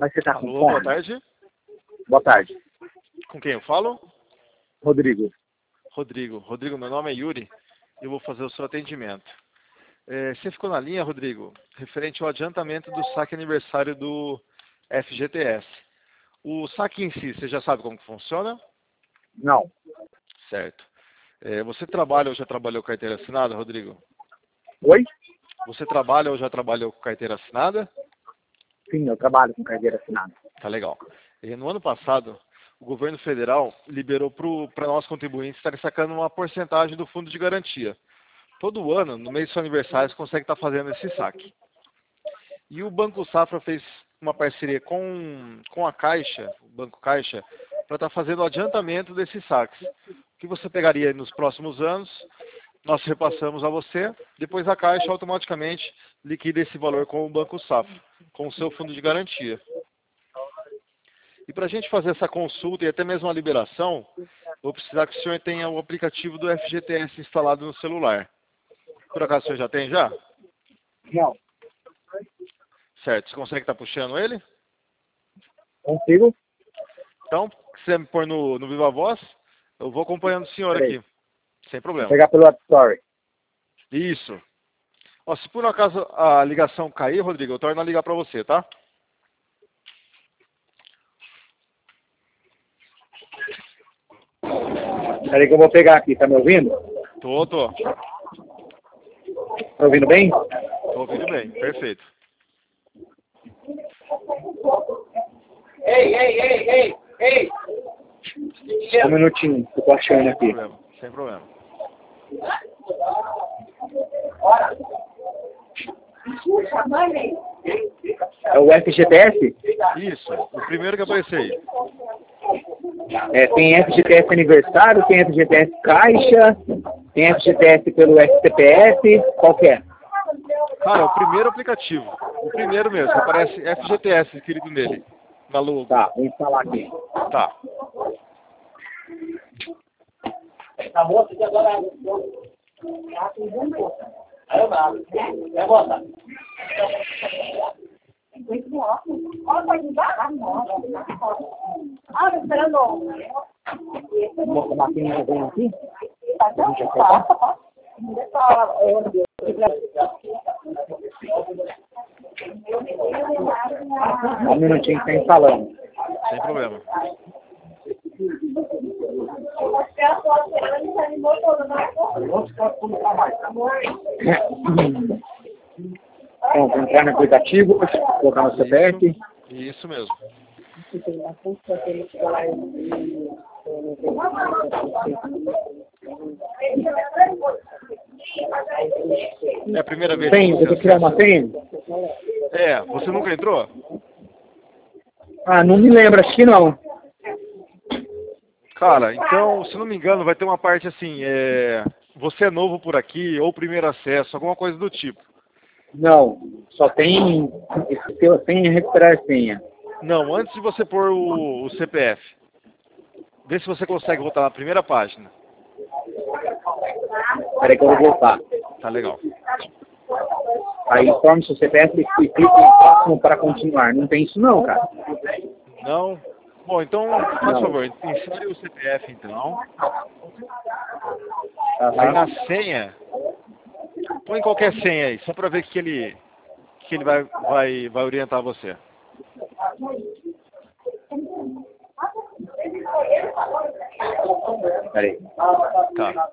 Mas você tá com Alô, fome? boa tarde. Boa tarde. Com quem eu falo? Rodrigo. Rodrigo, meu nome é Yuri. Eu vou fazer o seu atendimento. Você ficou na linha, Rodrigo, referente ao adiantamento do saque aniversário do FGTS. O saque em si, você já sabe como que funciona? Não. Certo. Você trabalha ou já trabalhou com carteira assinada, Rodrigo? Oi? Você trabalha ou já trabalhou com carteira assinada? Sim, eu trabalho com carteira assinada. Tá legal. No ano passado, o governo federal liberou para nós contribuintes estarem sacando uma porcentagem do fundo de garantia. Todo ano, no mês do seu aniversário, você consegue estar fazendo esse saque. E o Banco Safra fez uma parceria com a Caixa, o Banco Caixa, para estar fazendo o adiantamento desses saques. O que você pegaria nos próximos anos, nós repassamos a você, depois a Caixa automaticamente liquida esse valor com o Banco Safra, com o seu fundo de garantia. E para a gente fazer essa consulta e até mesmo a liberação, vou precisar que o senhor tenha o aplicativo do FGTS instalado no celular. Por acaso o senhor já tem já? Não. Certo. Você consegue estar puxando ele? Consigo? Então, se você me pôr no Viva Voz, eu vou acompanhando o senhor Peraí. aqui. Sem Vou problema. pegar pelo App Store. Isso. Ó, se por um acaso a ligação cair, Rodrigo, eu torno a ligar para você, tá? Peraí que eu vou pegar aqui. Tá me ouvindo? Tô. Tá ouvindo bem? Tô ouvindo bem. Perfeito. Ei! Um minutinho. Eu tô achando aqui. Sem problema. É o FGTS? Isso. O primeiro que apareceu aí. Tem FGTS aniversário, tem FGTS Caixa, tem FGTS pelo SCPF. Qual que é? Cara, o primeiro aplicativo. O primeiro mesmo. Aparece FGTS escrito nele. Na logo. Tá, vou instalar aqui. Tá. A moça que agora... Aí eu dava. É, moça? Moça, maquinha vem aqui? Um minutinho que tá instalando. Sem problema. Pronto, entrar no aplicativo, colocar no CPF. Isso mesmo. É a primeira vez que Senha, você eu vou criar uma senha? Você nunca entrou? Ah, não me lembro, acho que não. Cara, então, se não me engano, vai ter uma parte assim, você é novo por aqui, ou primeiro acesso, alguma coisa do tipo. Não, só tem esse seu senha e recuperar senha. Não, antes de você pôr o CPF, vê se você consegue voltar na primeira página. Peraí que eu vou voltar. Tá legal. Aí informe seu CPF e clique em próximo para continuar. Não tem isso não, cara. Não? Bom, então, faz favor, insere o CPF então. Aí na senha, põe qualquer senha aí, só para ver que ele vai orientar você. Peraí. Tá.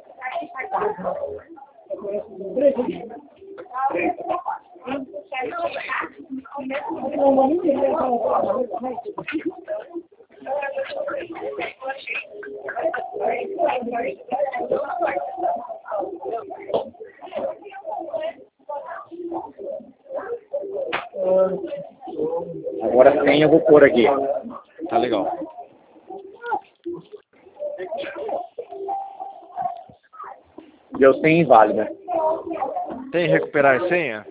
Agora a senha eu vou pôr aqui. Tá legal. Deu senha inválida. Tem recuperar a senha?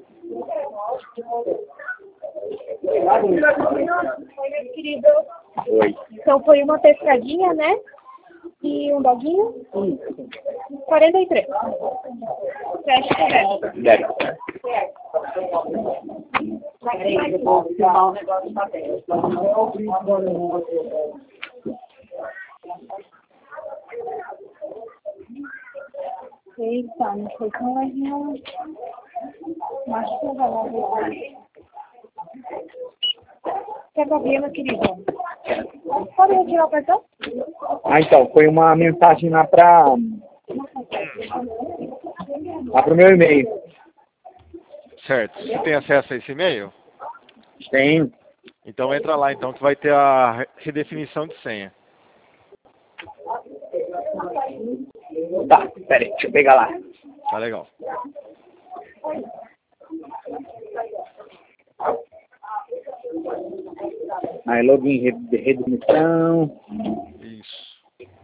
Querido, Oi. então foi uma pescadinha, né? E um doguinho? 43. Fecha o resto. Débito. Peraí, eu vou filmar o negócio da tela. Eita, não sei como vai vir uma chuva lá. Quer que eu veja, meu querido? Pode retirar o cartão? Ah, então, foi uma mensagem lá para o meu e-mail. Certo. Você tem acesso a esse e-mail? Tem. Então entra lá então que vai ter a redefinição de senha. Tá, pera aí, deixa eu pegar lá. Tá legal. Aí, login, redefinição. Isso.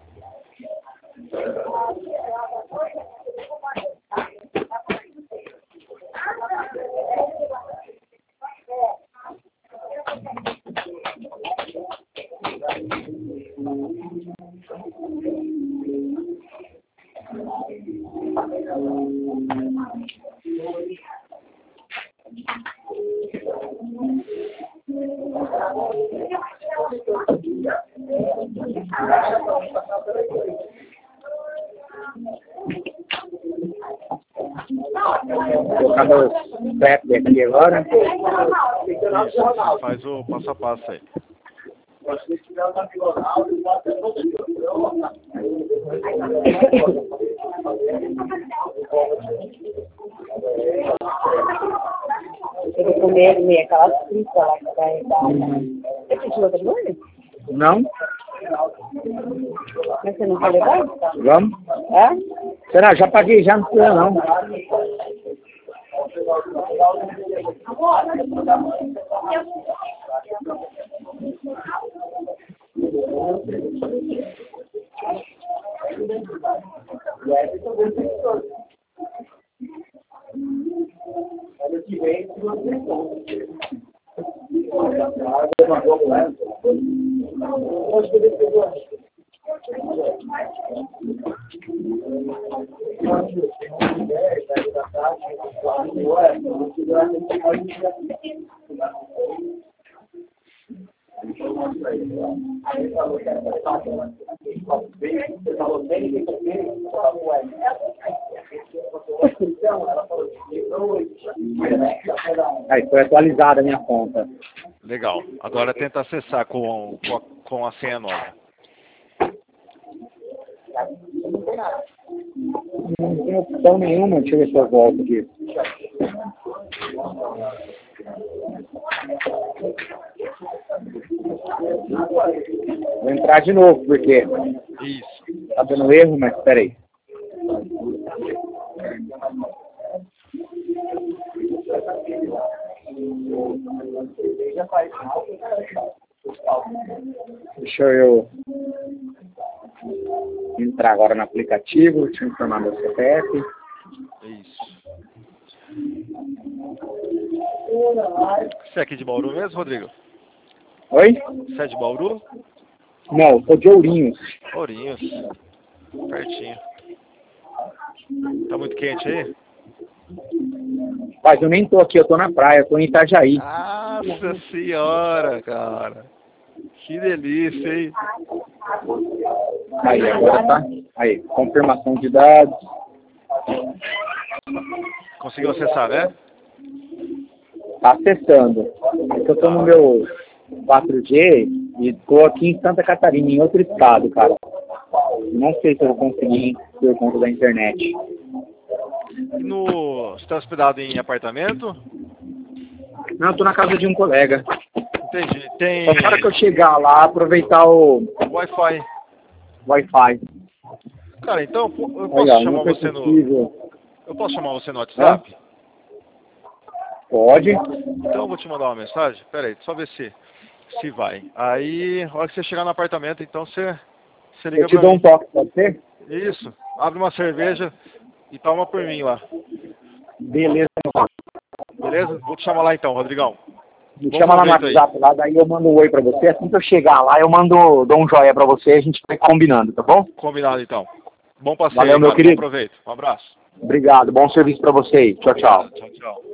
Colocando o CEP aqui agora. Isso. Você faz o passo a passo aí. Eu vou comer aquela frita lá que vai dar. Você pediu outra coisa? Não? Mas você não quer levar? Vamos? É? Será? Já paguei, já não precisa não. Aí, foi atualizada a minha conta. Legal. Agora tenta acessar com a senha nova. Não tem opção nenhuma, deixa eu ver se eu volto aqui. Vou entrar de novo, porque Isso. tá dando erro, mas peraí. Deixa eu entrar agora no aplicativo, deixa eu informar meu CPF. Isso. Você é aqui de Bauru mesmo, Rodrigo? Oi? Você é de Bauru? Não, sou de Ourinhos. Ourinhos. Pertinho. Tá muito quente aí? Mas eu nem tô aqui, eu tô na praia, eu tô em Itajaí. Nossa senhora, cara. Que delícia, hein? Aí, agora tá. Aí, confirmação de dados. Conseguiu acessar, né? Tá acessando. É que eu tô no meu 4G e tô aqui em Santa Catarina, em outro estado, cara. Não sei se eu vou conseguir por conta da internet. Você está hospedado em apartamento? Não, eu tô na casa de um colega. Entendi. Tem Só para que eu chegar lá, aproveitar o Wi-Fi. Wi-Fi. Cara, então eu posso Legal, chamar não foi você possível. Eu posso chamar você no WhatsApp? Pode. Então eu vou te mandar uma mensagem. Pera aí, só ver se vai. Aí, a hora que você chegar no apartamento, então você liga Eu te pra dou mim. um toque, pode ser? Isso. Abre uma cerveja e toma por mim lá. Beleza. Beleza? Vou te chamar lá então, Rodrigão. Me Bom chama lá no proveito aí. WhatsApp, lá, daí eu mando um oi pra você. Assim que eu chegar lá, eu dou um joinha pra você e a gente vai combinando, tá bom? Combinado então. Bom passeio, Valeu, cara. meu querido. Bom proveito. Um abraço. Obrigado, bom serviço pra você aí. Tchau, tchau. Tchau, tchau.